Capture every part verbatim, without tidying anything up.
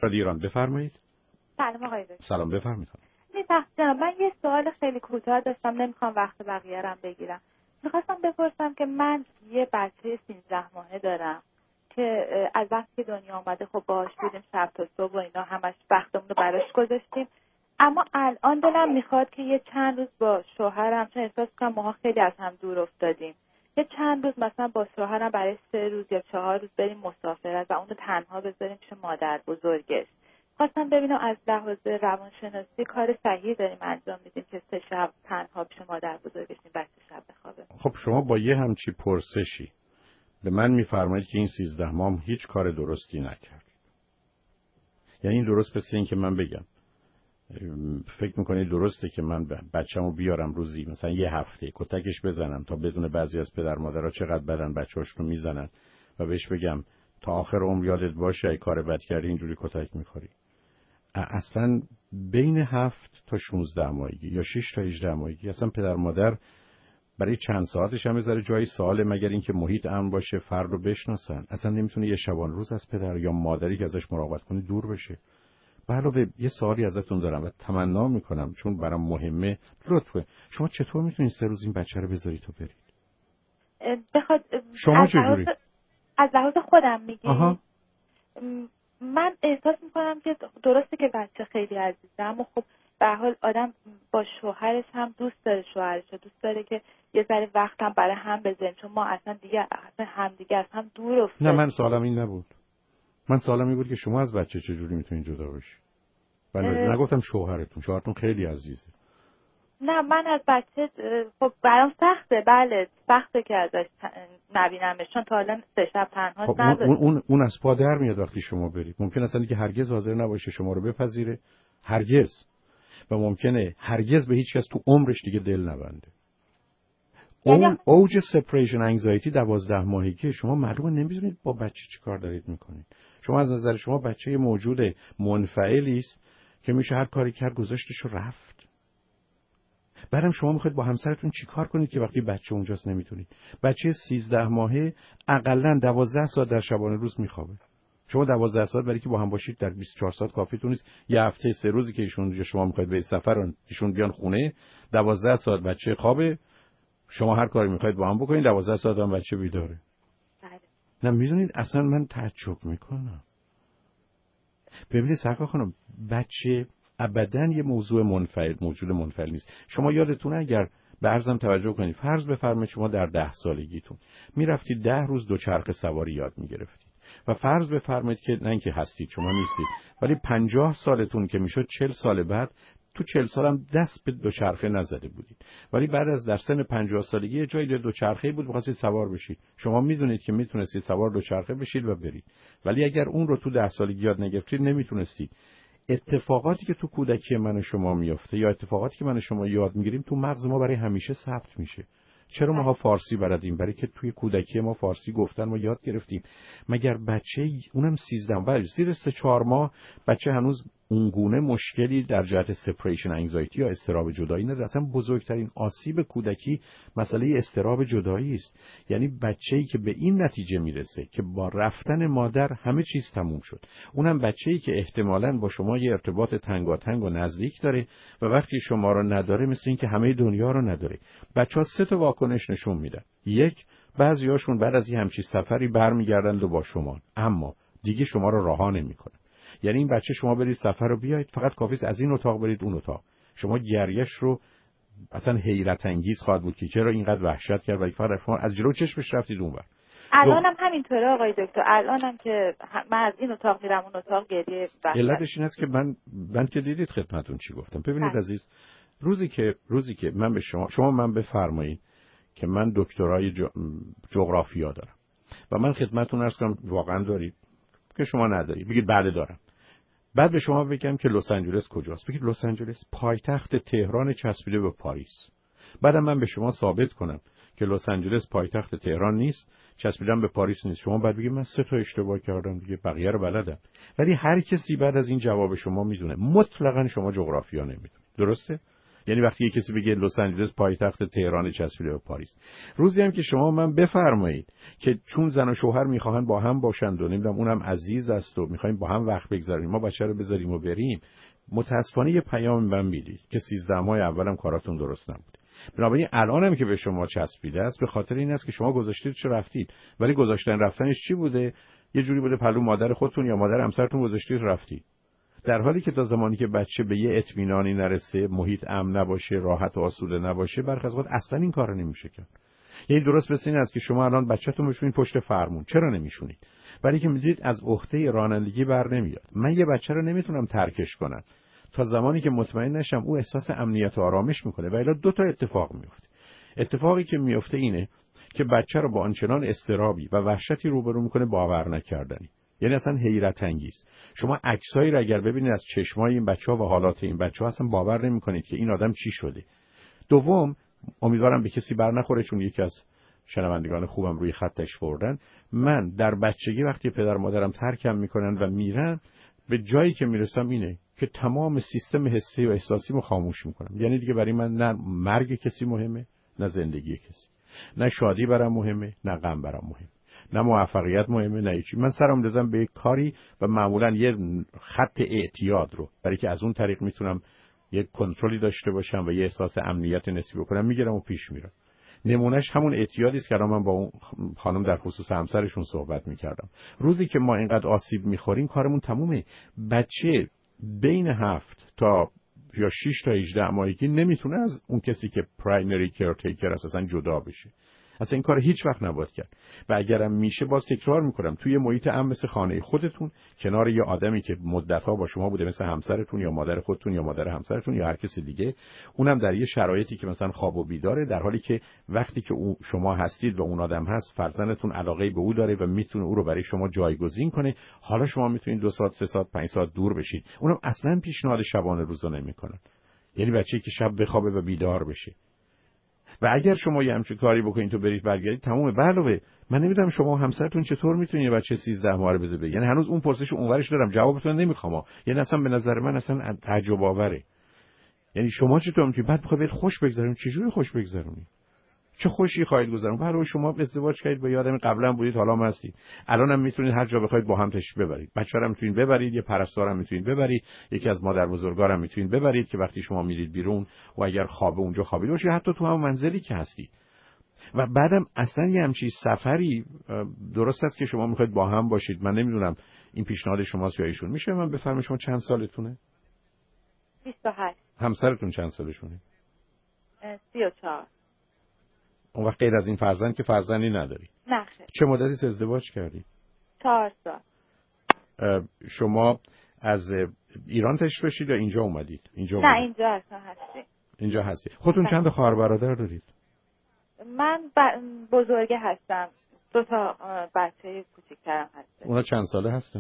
رادیو ایران، بفرمایید. سلام آقای دکتر. سلام، بفرمایید. جناب من یه سوال خیلی کوتاه داشتم، نمیخوام وقت بقیه رم بگیرم. میخواستم بپرسم که من یه بچه سیزده ماهه دارم که از وقتی که دنیا آمده خب باهاش بودیم شب تا صبح و اینا، همش وقتمون رو براش گذاشتیم، اما الان دلم میخواد که یه چند روز با شوهرم، چون احساس کنم ماها خیلی از هم دور افتادیم، یه چند روز مثلا با شوهرم برای سه روز یا چهار روز بریم مسافرت و اونو تنها بذاریم پیش مادر بزرگش. خواستم ببینم از لحاظ روانشناسی کار صحیحی داریم انجام میدیم که سه شب تنها پیش مادر بزرگش این بچه شب بخوابه. خب شما با یه همچی پرسشی به من میفرمایید که این سیزده ماه هیچ کار درستی نکرد. یعنی این درست مثل این که من بگم فکر میکنید درسته که من بچه‌مو بیارم روزی مثلا یه هفته کتکش بزنم تا بدون بعضی از پدر مادرها چقدر بدن بچه‌هاشون رو میزنن و بهش بگم تا آخر عمر یادت باشه ای کار بد کردی اینجوری کتک میخوری. اصلا بین هفت تا شانزده ماهگی یا شش تا هجده ماهگی اصلا پدر مادر برای چند ساعتش هم بذاره جای سواله، مگر اینکه محیط امن باشه، فرد رو بشناسن. اصلا نمیتونه یه شبان روز از پدر یا مادری که ازش مراقبت کنه دور بشه. به علاوه یه سوالی ازتون دارم و تمنا میکنم چون برام مهمه، لطفه شما چطور میتونید سه روز این بچه رو بذارید تو برید؟ بخواد شما چجوری؟ از لحاظ خودم میگی؟ آها. من احساس میکنم که درسته که بچه خیلی عزیزه، اما خب به هر حال آدم با شوهرش هم دوست داره، شوهرش دوست داره که یه ذره وقت هم برای هم بذاریم، چون ما اصلا دیگه اصلا هم دیگه از هم دور افتادیم. نه من سوالم این نبود. من سوالم این بود که شما از بچه چجوری میتونید جدا بشید؟ من نگفتم شوهرتون، شوهرتون خیلی عزیزه. نه من از بچه خب برام سخته، بله سخته که ازش نبینمش، چون تا الان سه شب تنها خب نذاشتم. اون اون اون از پا در میاد وقتی شما برید. ممکن است که هرگز حاضر نباشه شما رو بپذیره، هرگز، و ممکنه هرگز به هیچ کس تو عمرش دیگه دل نبنده. اون اوج سپریشن انگزایتی دوازده ماهگی شما معلومه نمیدونید با بچه چی کار دارید میکنید. شما از نظر شما بچه موجود منفعلی است که میشه هر کاری کرد گذاشتش و رفت. بعدم شما میخواید با همسرتون چی کار کنید که وقتی بچه اونجاست نمیتونید؟ بچه سیزده ماهه اقلن دوازده ساعت در شبانه روز میخوابه. شما دوازده ساعت برای که با هم باشید در بیست و چهار ساعت کافیتون نیست. یه هفته سه روزی که ایشون شما میخواید به سفر ایشون بیان خونه، دوازده ساعت بچه خوابه، شما هر کاری میخواید با هم بکنید، دوازده ساعت هم بچه بیداره. نه میدونید اصلا من تعجب میکنم. ببینید سرکار خانم، بچه ابداً یه موضوع منفعل، موجود منفعل نیست. شما یادتونه اگر به عرضم توجه کنید، فرض بفرمایید شما در ده سالگیتون میرفتید ده روز دوچرخه سواری یاد میگرفتید و فرض بفرمایید که نه اینکه هستید، شما نیستید، ولی پنجاه سالتون که میشد چهل سال بعد، تو چهل سالم دست به دوچرخه نزده بودید، ولی بعد از در سن پنجاه سالگی یه جایی دوچرخه بود می‌خواستید سوار بشید. شما میدونید که میتونستید سوار دوچرخه بشید و برید، ولی اگر اون رو تو ده سالگی یاد نگرفتید نمیتونستید. اتفاقاتی که تو کودکی من و شما میفته یا اتفاقاتی که من و شما یاد میگیریم تو مغز ما برای همیشه ثبت میشه. چرا ماها فارسی بلدیم؟ برای که توی کودکی ما فارسی گفتن ما یاد گرفتیم. مگر بچه اونم سیزده ولی زیر سه چهار ماه بچه هنوز اونگونه مشکلی در جهت سپریشن انگزایتی یا اضطراب جدایی نداره. اصلا بزرگترین آسیب کودکی مسئله اضطراب جدایی است. یعنی بچه‌ای که به این نتیجه میرسه که با رفتن مادر همه چیز تموم شد، اونم بچه‌ای که احتمالاً با شما یه ارتباط تنگاتنگ و نزدیک داره و وقتی شما رو نداره مثل این که همه دنیا رو نداره. بچه‌ها سه تا واکنش نشون میدن. یک، بعضیاشون بعد از یه همچین سفری برمیگردن و با شما، اما دیگه شما رو رها نمی‌کنن. یعنی این بچه شما برید سفر رو بیایید، فقط کافیست از این اتاق برید اون اتاق، شما گریش رو اصلا حیرت انگیز خواهد بود که چرا اینقدر وحشت کرد و فقط شما از جلو چشمش رفتید اونور. الانم همینطوره آقای دکتر، الانم که من از این اتاق میرم اون اتاق گریه وحشت. علتش این است که من من که دیدید خدمتتون چی گفتم. ببینید ها. عزیز، روزی که روزی که من به شما شما من بفرمایید که من دکترای جغرافیا دارم و من خدمتتون عرض کنم واقعا دارید که شما ندارید، بگید بله دارم. بعد به شما بگم که لس آنجلس کجاست، بگید لس آنجلس پایتخت تهران چسبیده به پاریس. بعدم من به شما ثابت کنم که لس آنجلس پایتخت تهران نیست، چسبیدم به پاریس نیست. شما بعد بگید من سه تا اشتباه کردم دیگه، بقیه رو بلدم. ولی هر کسی بعد از این جواب شما میدونه مطلقاً شما جغرافیا نمیدونید. درسته؟ یعنی وقتی یه کسی بگه لس آنجلس پایتخت تهران چسبیده به پاریس، روزی هم که شما من بفرمایید که چون زن و شوهر میخواهن با هم باشند و نمیدونم اونم عزیز است و میخوایم با هم وقت بگذاریم، ما بچه رو بذاریم و بریم، متاسفانه یه پیام من میدید که سیزده ماه اولم کاراتون درست نبود. بنابراین الانم که به شما چسبیده است به خاطر این است که شما گذاشتید چه رفتید، ولی گذاشتن رفتنش چی بوده؟ یه جوری بوده پلو مادر خودتون یا مادر همسرتون گذاشتید رفتید، در حالی که تا زمانی که بچه به یه اطمینانی نرسه، محیط امن نباشه، راحت و آسوده نباشه، برخلاف خود اصلا این کارو نمیشه کرد. یعنی درست مثل این است که شما الان بچه‌تون بشونید پشت فرمون، چرا نمیشونید؟ برای که میدونید از عهده رانندگی بر نمیاد. من یه بچه رو نمیتونم ترکش کنم تا زمانی که مطمئن نشم او احساس امنیت و آرامش میکنه. و الا دو تا اتفاق میفته. اتفاقی که میفته اینه که بچه رو با آنچنان اضطرابی و وحشتی روبرو میکنه باور نکردنی. یعنی اصلا حیرت انگیز. شما عکسایی رو اگر ببینید از چشمای این بچه‌ها و حالات این بچه‌ها اصلا باور نمی‌کنید که این آدم چی شده. دوم، امیدوارم به کسی بر نخوره چون یکی از شنوندگان خوبم روی خطش بردن، من در بچگی وقتی پدر مادرم ترکم میکنن و میرن، به جایی که میرسم اینه که تمام سیستم حسی و احساسیمو خاموش میکنم. یعنی دیگه برای من نه مرگ کسی مهمه، نه زندگی کسی، نه شادی برام مهمه، نه غم برام مهمه، نه موفقیت مهمه، نه هیچی. من سرم بزنم به یک کاری و معمولا یه خط اعتیاد رو، برای که از اون طریق میتونم یک کنترلی داشته باشم و یه احساس امنیت نسبی بکنم، میگیرم و پیش میرم. نمونهش همون اعتیادی است که من با اون خانم در خصوص همسرشون صحبت میکردم. روزی که ما اینقدر آسیب میخوریم کارمون تمومه. بچه بین هفت تا یا شش تا هجده ماهگی نمیتونه از اون کسی که پرایمری کیرتیکر اساسا جدا بشه. اصلا این کار هیچ وقت نباید کرد. و اگرم میشه باز تکرار میکنم، توی محیط امن مثل خانه خودتون، کنار یه آدمی که مدت‌ها با شما بوده مثل همسرتون یا مادر خودتون یا مادر همسرتون یا هر کسی دیگه، اونم در یه شرایطی که مثلا خواب و بیداره، در حالی که وقتی که اون شما هستید و اون آدم هست، فرزندتون علاقه به او داره و میتونه او رو برای شما جایگزین کنه، حالا شما میتونید دو ساعت، سه ساعت، پنج ساعت دور بشید. اونم اصلا پیشنهاد شبانه روزا نمیکنن. یعنی بچه‌ای که شب بخوابه و بیدار بشه. و اگر شما یه همچین کاری بکنید تو برید برگردید تمومه. علاوه من نمیدونم شما همسرتون چطور میتونید یه بچه سیزده ماهه بزنید. یعنی هنوز اون پرسش اونورش دارم، جوابتون نمیخوام. یعنی اصلا به نظر من اصلا تعجب آوره. یعنی شما چطور میتونید بعد بخواید خوش بگذرونید؟ چجوری خوش بگذرونید؟ چه خوشی خواهید گذرون؟ برای شما ازدواج کردید با یادم قبلا بودید، حالا هم هستید، الان هم میتونید هر جا بخواید با هم تشریف ببرید. بچه‌ها رو میتونید ببرید، یه پرستار هم میتونید ببرید، یکی از مادر بزرگا هم میتونید ببرید که وقتی شما میرید بیرون و اگر خوابه اونجا خوابیده باشه، حتی تو هم منزلی که هستید. و بعدم اصلا یه همچین سفری درست است که شما میخواید با هم باشید. من نمیدونم این پیشنهاد شماست یا ایشون. میشه من بفرمایید شما چند سالتونه؟ بیست و هشت. همسرتون چند سالشونه؟ سی و چهار. اون وقت غیر از این فرزند که فرزندی نداری؟ نه خیر. چه مدتی ازدواج کردی؟ چهار سال. شما از ایران تشریف داشتید یا اینجا اومدید؟ اینجا نه اومدید. اینجا اصلا هستی. اینجا هستی. خودتون چند تا خواهر برادر دارید؟ من ب... بزرگه هستم. دو تا بچه کوچیک‌ترم هست. اونا چند ساله هستن؟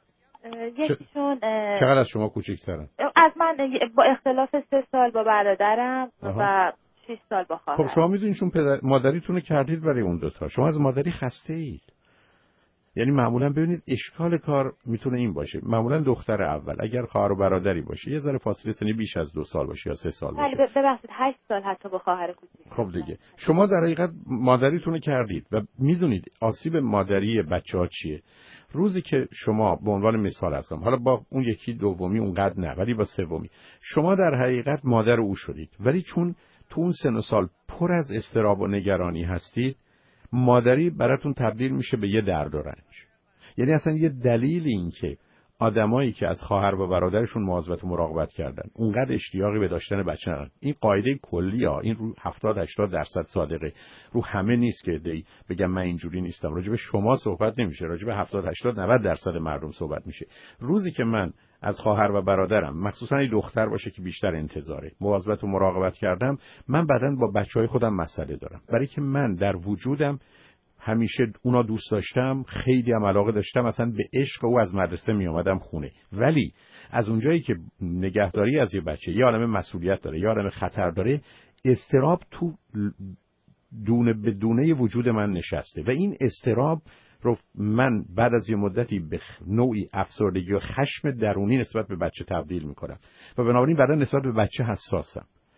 یکیشون چقدر از شما کوچیک‌ترن؟ از من با اختلاف سه سال با برادرم و شش سال با خواهرم. خب شما میدونید چون پدر مادریتون رو کردید برای اون دوتا، شما از مادری خسته اید. یعنی معمولا ببینید اشکال کار میتونه این باشه، معمولا دختر اول اگر خواهر و برادری باشه یه ذره فاصله سنی بیش از دو سال باشه یا سه سال باشه. ولی ببخشید هشت سال حتی با خواهر کوچیک. خب دیگه شما در حقیقت مادریتون رو کردید و میدونید آسیب مادری بچه‌ها چیه. روزی که شما به عنوان مثال هستم، حالا با اون یکی دومی اونقدر نه، ولی با سومی شما در حقیقت مادر او شدید، ولی چون تو اون سن و سال پر از اضطراب و نگرانی هستید، مادری براتون تبدیل میشه به یه درد و رنج. یعنی اصلا یه دلیل این که آدمایی که از خواهر و برادرشون مواظبت و مراقبت کردن اونقدر اشتیاقی به داشتن بچه ندارن. این قاعده کلی ها، این رو هفتاد هشتاد درصد صادقه، رو همه نیست که دی بگم من اینجوری نیستم. راجع به شما صحبت نمیشه، راجع به هفتاد هشتاد نود درصد مردم صحبت میشه. روزی که من از خواهر و برادرم، مخصوصا این دختر باشه که بیشتر انتظاره، مواظبت و مراقبت کردم، من بعداً با بچهای خودم مسئله دارم، برای که من در وجودم همیشه اونا دوست داشتم، خیلی هم علاقه داشتم، اصلا به عشق او از مدرسه می اومدم خونه. ولی از اونجایی که نگهداری از یه بچه یه عالمه مسئولیت داره، یه عالمه خطر داره، اضطراب تو دونه به دونه وجود من نشسته و این اضطراب رو من بعد از یه مدتی به نوعی افسردگی و خشم درونی نسبت به بچه تبدیل میکنم و بنابراین بعدا نسبت به بچه حساسم.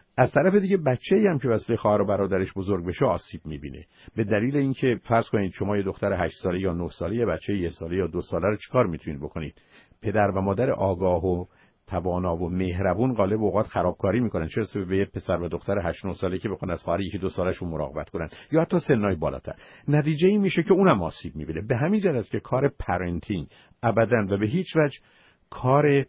از طرف دیگه بچه‌ای هم که واسه خواهر و برادرش بزرگ بشه آسیب می‌بینه. به دلیل اینکه فرض کنید شما یه دختر هشت ساله یا نه ساله، یه بچه یک ساله یا دو ساله رو چیکار می‌تونید بکنید؟ پدر و مادر آگاه و توانا و مهربون غالب اوقات خرابکاری میکنن، چه رسه به یه پسر و دختر هشت نه ساله که بخوان از خواهر یکی دو سالشون مراقبت کنن یا حتی سنای بالاتر. نتیجه این میشه که اونم آسیب میبینه. به همین جهت است که کار پرنتینگ ابداً و به هیچ وجه کار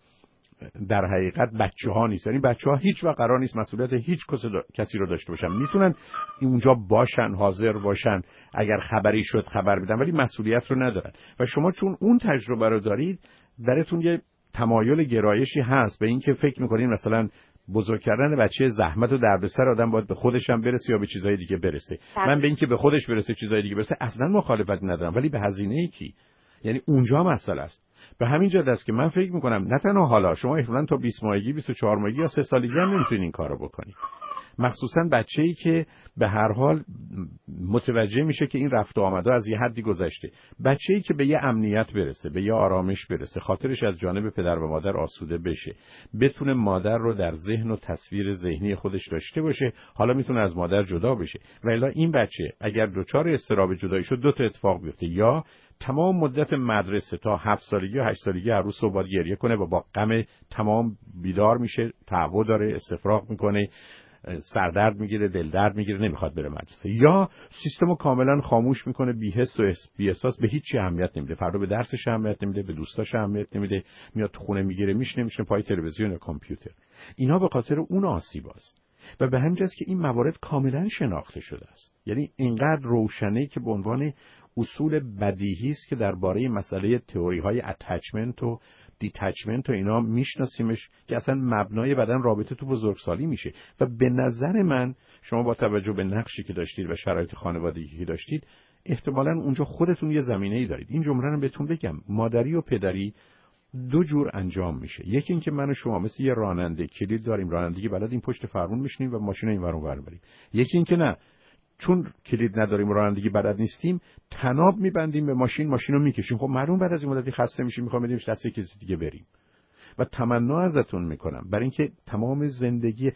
در حقیقت بچه‌ها نیست. یعنی بچه‌ها هیچ وقت قرار نیست مسئولیت هیچ کسی رو داشته باشن. میتونن اونجا باشن، حاضر باشن، اگر خبری شد خبر بدن، ولی مسئولیت رو ندارن. و شما چون اون تجربه رو دارید، درتون یه تمایل گرایشی هست به این که فکر می‌کنین مثلا بزرگ کردن بچه زحمت و دردسر آدم باید به خودش هم برسه یا به چیزای دیگه برسه. من به این که به خودش برسه چیزای دیگه برسه اصلا مخالفت ندارم، ولی به هزینه کی؟ یعنی اونجا مسئله است. به همین جهت است که من فکر می‌کنم نه تنها حالا شما احتمالاً تا بیست ماهگی، بیست و چهار ماهگی یا سه سالگی هم نمی‌تونین این کارو بکنید. مخصوصاً بچه‌ای که به هر حال متوجه میشه که این رفت و آمدها از یه حدی گذشته، بچه‌ای که به یه امنیت برسه، به یه آرامش برسه، خاطرش از جانب پدر و مادر آسوده بشه، بتونه مادر رو در ذهن و تصویر ذهنی خودش داشته باشه، حالا میتونه از مادر جدا بشه. و الا این بچه اگر دچار اضطراب جدایی شد دو تا اتفاق بیفته: یا تمام مدت مدرسه تا هفت سالگی و هشت سالگی هر روز صبح باید گریه کنه و با غم تمام بیدار میشه، تهوع داره، استفراغ میکنه، سردرد میگیره، دل درد میگیره، نمیخواد بره مدرسه. یا سیستمو کاملا خاموش میکنه، بی حس و بی احساس، به هیچ چی اهمیت نمیده، فردا به درسش اهمیت نمیده، به دوستاش اهمیت نمیده، میاد تو خونه میگیره میشینه میشینه پای تلویزیون یا کامپیوتر. اینا به خاطر اون آسیباست. و به همین جاست که این موارد کاملا شناخته شده است. یعنی اینقدر روشنه که به عنوان اصول بدیهی است که درباره مسئله تئوری های اتچمنت و دیتچمنت و اینا میشناسیمش که اصلا مبنای بدن رابطه تو بزرگسالی میشه. و به نظر من شما با توجه به نقشی که داشتید و شرایط خانوادگی که داشتید احتمالاً اونجا خودتون یه زمینه‌ای دارید. این جمله رو بهتون بگم: مادری و پدری دو جور انجام میشه. یکی این که من و شما مثل یه راننده کلید داریم، رانندگی بلد، این پشت فرمون میشینیم و ماشین این ور اون ور بریم. یکی این که نه، چون کلید نداریم و رانندگی بلد نیستیم، تناب میبندیم به ماشین، ماشین رو میکشیم. خب معلوم بعد از این مدتی خسته میشیم، میخوام بدیمش دست کسی دیگه بریم. و تمنا ازتون میکنم برای اینکه تمام زندگی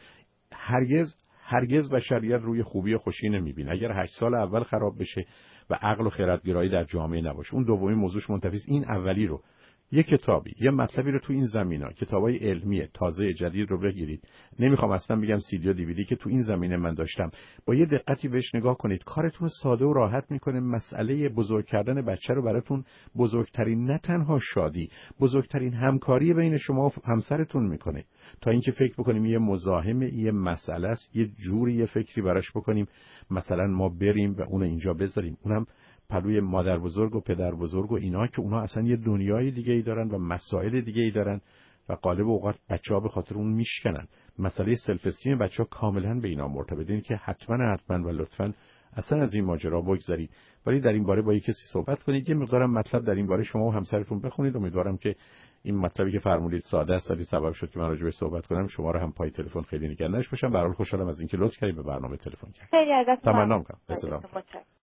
هرگز هرگز بشریت روی خوبی و خوشی نمیبینه. اگر هشت سال اول خراب بشه و عقل و خردگرایی در جامعه نباشه، اون دومی موضوعش منتفی است. این اولی رو یه کتابی، یه مطلبی رو تو این زمینا، کتابای علمی تازه جدید رو بگیرید. نمیخوام اصلا بگم سی دی و دی وی دی که تو این زمینه من داشتم، با یه دقتی بهش نگاه کنید، کارتون ساده و راحت میکنه. مسئله بزرگ کردن بچه رو براتون بزرگترین، نه تنها شادی، بزرگترین همکاری بین شما و همسرتون میکنه. تا اینکه فکر بکنیم یه مزاحم یه مسئله است، یه جوری یه فکری براش بکنیم، مثلا ما بریم و اون اینجا بذاریم، اونم پلوی مادر بزرگ و پدر بزرگ و اینا که اونا اصلا یه دنیای دیگه ای دارن و مسائل دیگه ای دارن و غالب اوقات بچه‌ها به خاطر اون میشکنن. مسئله سلف استیم بچه‌ها کاملا به اینا مرتبطه. این که حتما حتما و لطفاً اصلا از این ماجرا بگذرید، ولی در این باره با یک کسی صحبت کنید، یه مقدارم مطلب در این باره شما و همسرتون بخونید. امیدوارم که این مطلبی که فرمودید ساده است ولی سبب شد که من راجع بهش صحبت کنم. شما رو هم پای تلفن خیلی نگرانش باشم. به هر حال خوشحالم از اینکه لطف کردید به برنامه تلفن کردید. خیلی ازتون تمنا می‌کنم. به سلامت.